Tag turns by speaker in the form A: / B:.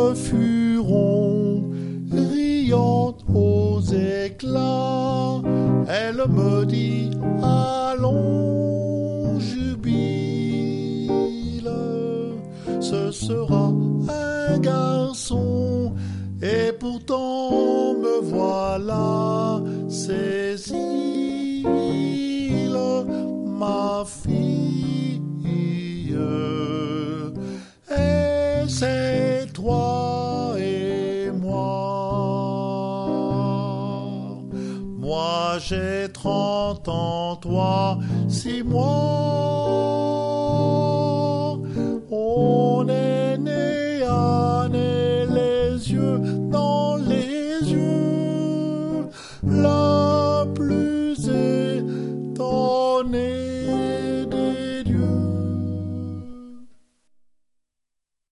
A: furon, riant aux éclats, elle me dit allons jubile, ce sera un garçon, et pourtant me voilà Cécile, ma fille, et c'est toi et moi. Moi j'ai 30 ans, toi 6 mois.